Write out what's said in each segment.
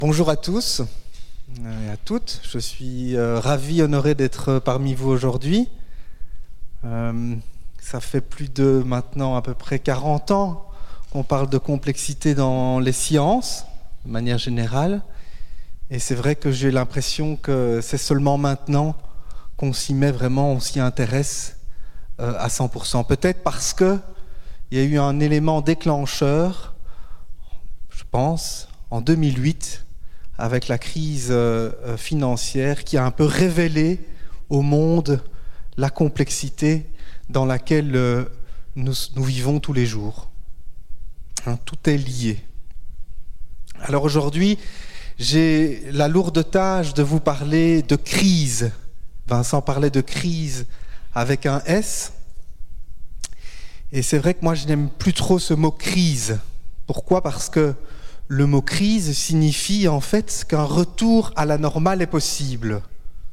Bonjour à tous et à toutes. Je suis ravi, honoré d'être parmi vous aujourd'hui. Ça fait plus de maintenant à peu près 40 ans qu'on parle de complexité dans les sciences, de manière générale. Et c'est vrai que j'ai l'impression que c'est seulement maintenant qu'on s'y met vraiment, on s'y intéresse à 100%. Peut-être parce qu'il y a eu un élément déclencheur, je pense, en 2008, avec la crise financière qui a un peu révélé au monde la complexité dans laquelle nous vivons tous les jours. Tout est lié. Alors aujourd'hui, j'ai la lourde tâche de vous parler de crise. Vincent parlait de crise avec un S. Et c'est vrai que moi, je n'aime plus trop ce mot crise. Pourquoi ? Parce que le mot crise signifie en fait qu'un retour à la normale est possible.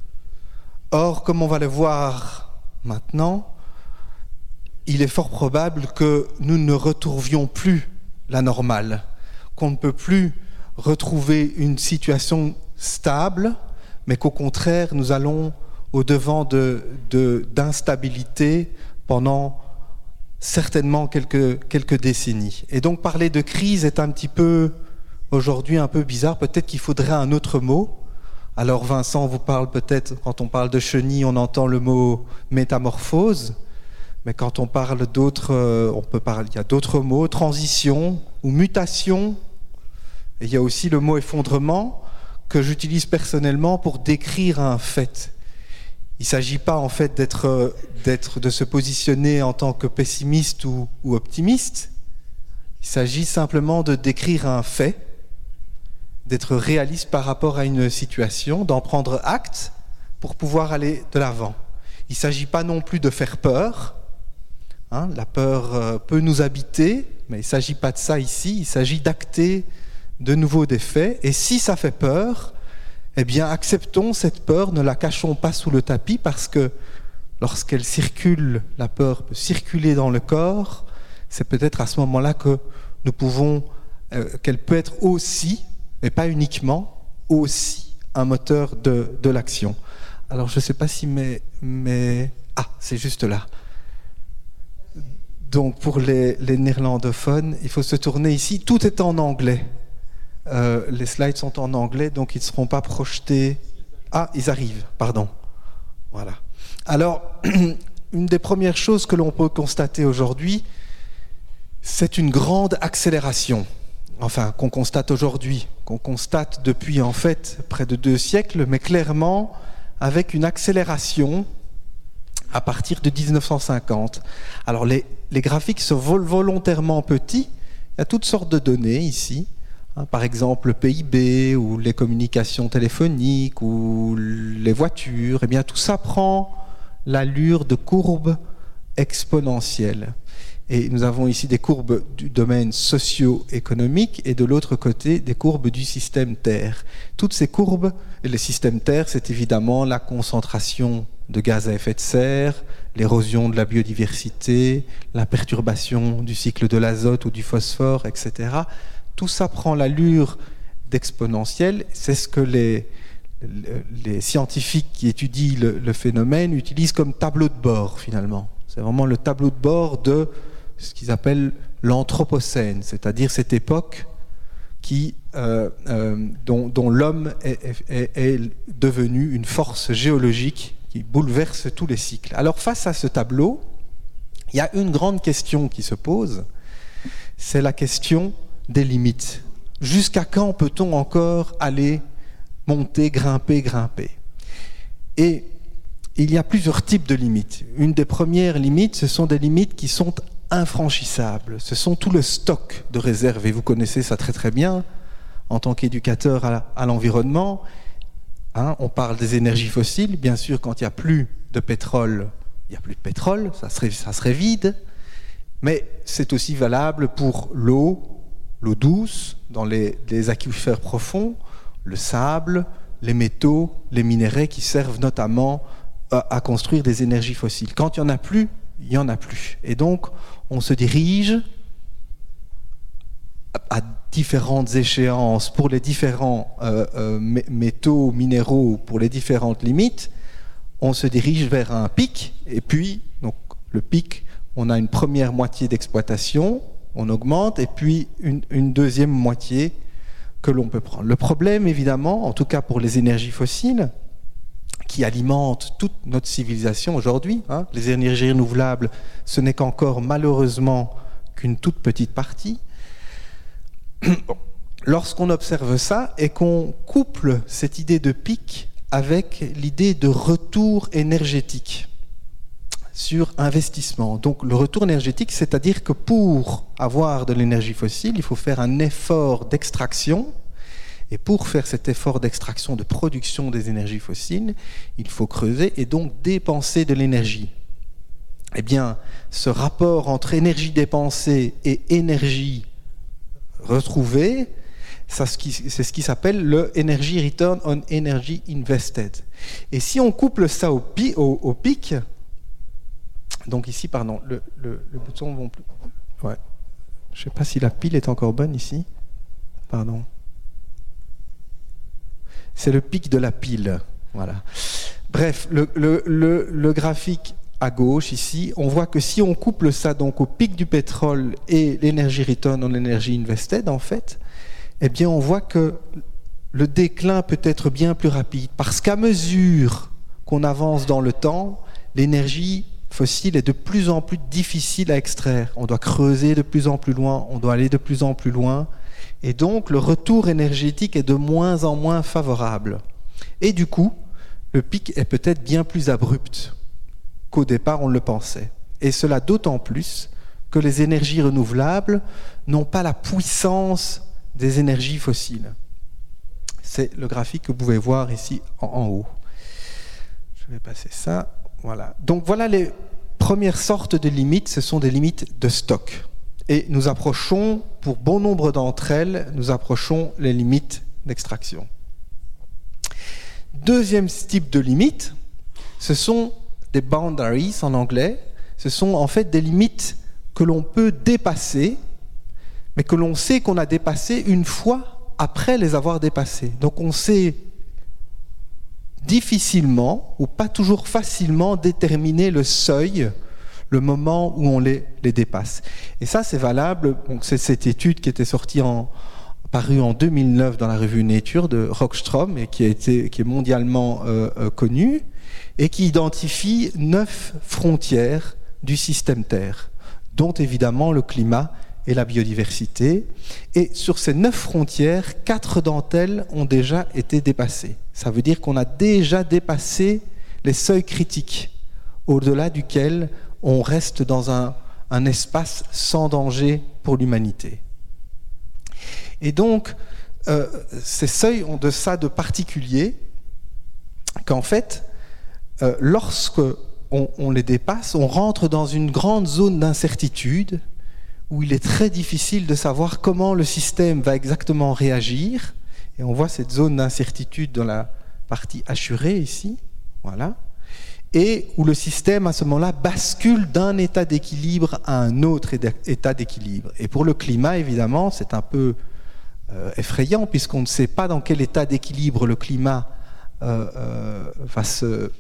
Or, comme on va le voir maintenant, il est fort probable que nous ne retrouvions plus la normale, qu'on ne peut plus retrouver une situation stable, mais qu'au contraire, nous allons au-devant d'instabilité pendant certainement quelques décennies. Et donc parler de crise est un petit peu, aujourd'hui, un peu bizarre. Peut-être qu'il faudrait un autre mot. Alors Vincent vous parle peut-être, quand on parle de chenille, on entend le mot métamorphose. Mais quand on parle d'autres, il y a d'autres mots, transition ou mutation. Et il y a aussi le mot effondrement que j'utilise personnellement pour décrire un fait. Il ne s'agit pas en fait de se positionner en tant que pessimiste ou optimiste. Il s'agit simplement de décrire un fait, d'être réaliste par rapport à une situation, d'en prendre acte pour pouvoir aller de l'avant. Il ne s'agit pas non plus de faire peur. La peur peut nous habiter, mais il ne s'agit pas de ça ici. Il s'agit d'acter de nouveau des faits. Et si ça fait peur, eh bien, acceptons cette peur, ne la cachons pas sous le tapis, parce que lorsqu'elle circule, la peur peut circuler dans le corps, c'est peut-être à ce moment-là que nous pouvons, qu'elle peut être aussi, mais pas uniquement, aussi un moteur de l'action. Alors, je ne sais pas si c'est juste là. Donc, pour les néerlandophones, il faut se tourner ici. Tout est en anglais. Les slides sont en anglais, donc ils ne seront pas projetés. Ah, ils arrivent, pardon. Voilà. Alors, une des premières choses que l'on peut constater aujourd'hui, c'est une grande accélération. Enfin, qu'on constate aujourd'hui, qu'on constate depuis en fait près de 2 siècles, mais clairement avec une accélération à partir de 1950. Alors, les graphiques sont volontairement petits. Il y a toutes sortes de données ici. Par exemple, le PIB ou les communications téléphoniques ou les voitures, eh bien tout ça prend l'allure de courbes exponentielles. Et nous avons ici des courbes du domaine socio-économique et de l'autre côté des courbes du système Terre. Toutes ces courbes, et le système Terre, c'est évidemment la concentration de gaz à effet de serre, l'érosion de la biodiversité, la perturbation du cycle de l'azote ou du phosphore, etc. Tout ça prend l'allure d'exponentielle. C'est ce que les scientifiques qui étudient le phénomène utilisent comme tableau de bord, finalement. C'est vraiment le tableau de bord de ce qu'ils appellent l'Anthropocène, c'est-à-dire cette époque dont l'homme est devenu une force géologique qui bouleverse tous les cycles. Alors, face à ce tableau, il y a une grande question qui se pose, c'est la question des limites. Jusqu'à quand peut-on encore aller monter, grimper? Et il y a plusieurs types de limites. Une des premières limites, ce sont des limites qui sont infranchissables. Ce sont tout le stock de réserves, et vous connaissez ça très très bien en tant qu'éducateur à l'environnement. On parle des énergies fossiles. Bien sûr, quand il n'y a plus de pétrole, il n'y a plus de pétrole, ça serait vide. Mais c'est aussi valable pour l'eau douce, dans les aquifères profonds, le sable, les métaux, les minerais qui servent notamment à construire des énergies fossiles. Quand il n'y en a plus, il n'y en a plus. Et donc, on se dirige différentes échéances pour les différents métaux, minéraux, pour les différentes limites, on se dirige vers un pic, et puis, donc, le pic, on a une première moitié d'exploitation, on augmente, et puis une deuxième moitié que l'on peut prendre. Le problème, évidemment, en tout cas pour les énergies fossiles, qui alimentent toute notre civilisation aujourd'hui, les énergies renouvelables, ce n'est qu'encore malheureusement qu'une toute petite partie. Lorsqu'on observe ça et qu'on couple cette idée de pic avec l'idée de retour énergétique sur investissement. Donc le retour énergétique, c'est-à-dire que pour avoir de l'énergie fossile, il faut faire un effort d'extraction. Et pour faire cet effort d'extraction, de production des énergies fossiles, il faut creuser et donc dépenser de l'énergie. Eh bien, ce rapport entre énergie dépensée et énergie retrouvée, c'est ce qui s'appelle le Energy Return on Energy Invested. Et si on couple ça au pic, donc ici, pardon, le bouton vont plus. Ouais. Je ne sais pas si la pile est encore bonne ici. Pardon. C'est le pic de la pile. Voilà. Bref, le graphique à gauche ici, on voit que si on couple ça donc au pic du pétrole et l'énergie return on energy invested, en fait, eh bien on voit que le déclin peut être bien plus rapide parce qu'à mesure qu'on avance dans le temps, l'énergie fossile est de plus en plus difficile à extraire. On doit creuser de plus en plus loin, on doit aller de plus en plus loin. Et donc, le retour énergétique est de moins en moins favorable. Et du coup, le pic est peut-être bien plus abrupt qu'au départ on le pensait. Et cela d'autant plus que les énergies renouvelables n'ont pas la puissance des énergies fossiles. C'est le graphique que vous pouvez voir ici en haut. Je vais passer ça. Voilà. Donc voilà les premières sortes de limites, ce sont des limites de stock. Et nous approchons, pour bon nombre d'entre elles, nous approchons les limites d'extraction. Deuxième type de limite, ce sont des boundaries en anglais. Ce sont en fait des limites que l'on peut dépasser, mais que l'on sait qu'on a dépassées une fois après les avoir dépassées. Donc on sait difficilement, ou pas toujours facilement, déterminer le seuil, le moment où on les dépasse. Et ça, c'est valable. Donc, c'est cette étude qui était sortie parue en 2009 dans la revue Nature de Rockström et qui est mondialement connue et qui identifie 9 frontières du système Terre, dont évidemment le climat et la biodiversité. Et sur ces 9 frontières, 4 d'entre elles ont déjà été dépassées. Ça veut dire qu'on a déjà dépassé les seuils critiques, au-delà duquel on reste dans un espace sans danger pour l'humanité. Et donc, ces seuils ont de ça de particulier qu'en fait, lorsque on les dépasse, on rentre dans une grande zone d'incertitude où il est très difficile de savoir comment le système va exactement réagir. Et on voit cette zone d'incertitude dans la partie hachurée ici, voilà. Et où le système, à ce moment-là, bascule d'un état d'équilibre à un autre état d'équilibre. Et pour le climat, évidemment, c'est un peu effrayant, puisqu'on ne sait pas dans quel état d'équilibre le climat vers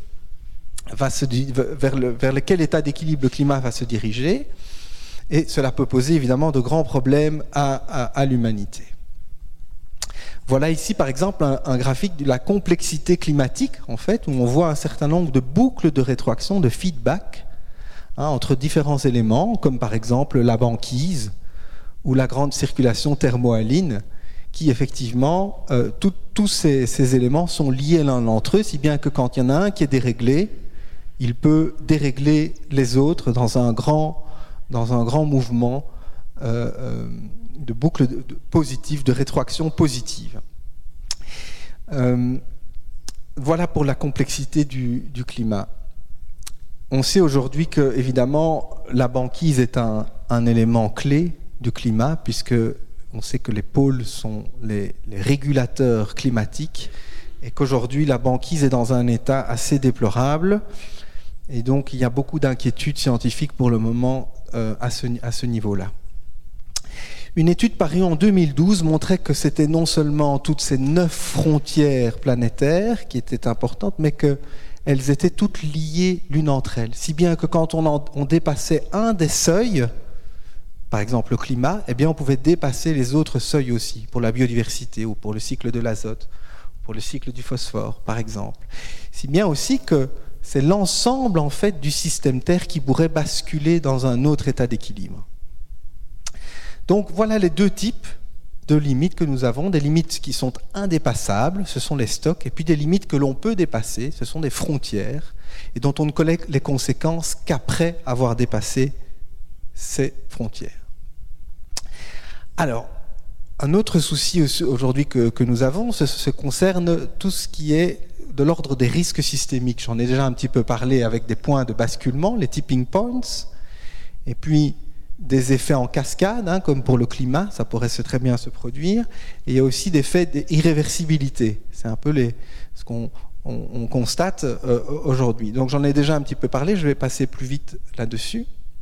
quel état d'équilibre le climat va se diriger. Et cela peut poser, évidemment, de grands problèmes à l'humanité. Voilà ici, par exemple, un graphique de la complexité climatique, en fait, où on voit un certain nombre de boucles de rétroaction, de feedback, entre différents éléments, comme par exemple la banquise ou la grande circulation thermohaline, qui effectivement, tous ces éléments sont liés l'un entre eux, si bien que quand il y en a un qui est déréglé, il peut dérégler les autres dans un grand mouvement de boucles positives, de rétroaction positive. Voilà pour la complexité du climat. On sait aujourd'hui que, évidemment, la banquise est un élément clé du climat, puisque on sait que les pôles sont les régulateurs climatiques, et qu'aujourd'hui, la banquise est dans un état assez déplorable. Et donc, il y a beaucoup d'inquiétudes scientifiques pour le moment à ce niveau-là. Une étude parue en 2012 montrait que c'était non seulement toutes ces 9 frontières planétaires qui étaient importantes, mais qu'elles étaient toutes liées l'une entre elles. Si bien que quand on dépassait un des seuils, par exemple le climat, eh bien on pouvait dépasser les autres seuils aussi, pour la biodiversité ou pour le cycle de l'azote, pour le cycle du phosphore, par exemple. Si bien aussi que c'est l'ensemble en fait du système Terre qui pourrait basculer dans un autre état d'équilibre. Donc voilà les deux types de limites que nous avons, des limites qui sont indépassables, ce sont les stocks, et puis des limites que l'on peut dépasser, ce sont des frontières, et dont on ne connaît les conséquences qu'après avoir dépassé ces frontières. Alors, un autre souci aujourd'hui que nous avons, ce concerne tout ce qui est de l'ordre des risques systémiques. J'en ai déjà un petit peu parlé avec des points de basculement, les tipping points, et puis des effets en cascade, comme pour le climat, ça pourrait très bien se produire. Et il y a aussi des faits d'irréversibilité. C'est un peu ce qu'on constate aujourd'hui. Donc j'en ai déjà un petit peu parlé, je vais passer plus vite là-dessus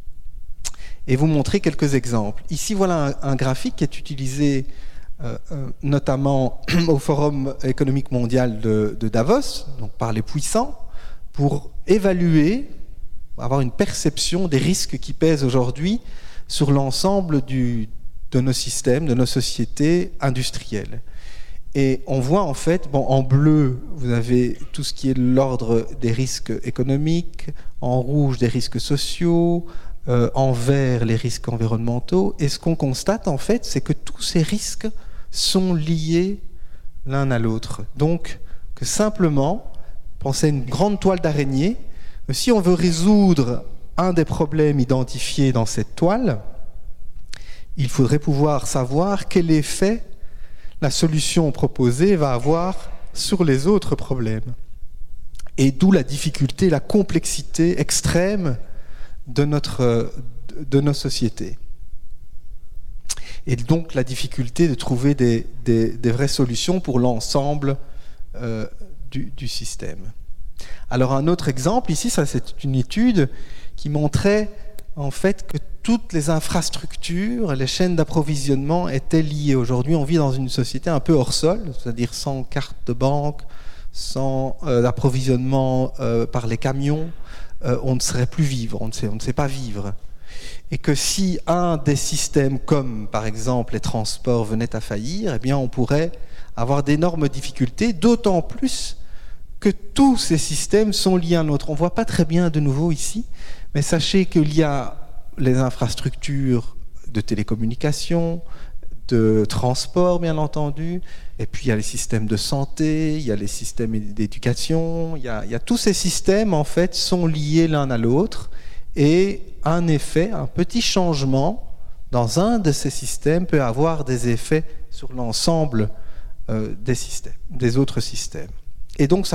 et vous montrer quelques exemples. Ici, voilà un graphique qui est utilisé notamment au Forum économique mondial de Davos, donc par les puissants, pour évaluer, avoir une perception des risques qui pèsent aujourd'hui sur l'ensemble de nos systèmes, de nos sociétés industrielles. Et on voit en fait, en bleu, vous avez tout ce qui est l'ordre des risques économiques, en rouge des risques sociaux, en vert les risques environnementaux. Et ce qu'on constate en fait, c'est que tous ces risques sont liés l'un à l'autre. Donc, que simplement, pensez à une grande toile d'araignée, si on veut résoudre un des problèmes identifiés dans cette toile, il faudrait pouvoir savoir quel effet la solution proposée va avoir sur les autres problèmes. Et d'où la difficulté, la complexité extrême de nos sociétés. Et donc la difficulté de trouver des vraies solutions pour l'ensemble du système. Alors un autre exemple, ici, ça c'est une étude qui montrait en fait que toutes les infrastructures, les chaînes d'approvisionnement étaient liées. Aujourd'hui, on vit dans une société un peu hors sol, c'est-à-dire sans carte de banque, sans approvisionnement par les camions, on ne saurait plus vivre, on ne sait pas vivre. Et que si un des systèmes, comme par exemple les transports, venait à faillir, eh bien on pourrait avoir d'énormes difficultés, d'autant plus que tous ces systèmes sont liés à un autre. On ne voit pas très bien de nouveau ici, mais sachez qu'il y a les infrastructures de télécommunications, de transport bien entendu, et puis il y a les systèmes de santé, il y a les systèmes d'éducation, il y a tous ces systèmes en fait sont liés l'un à l'autre, et un effet, un petit changement dans un de ces systèmes peut avoir des effets sur l'ensemble des autres systèmes. Et donc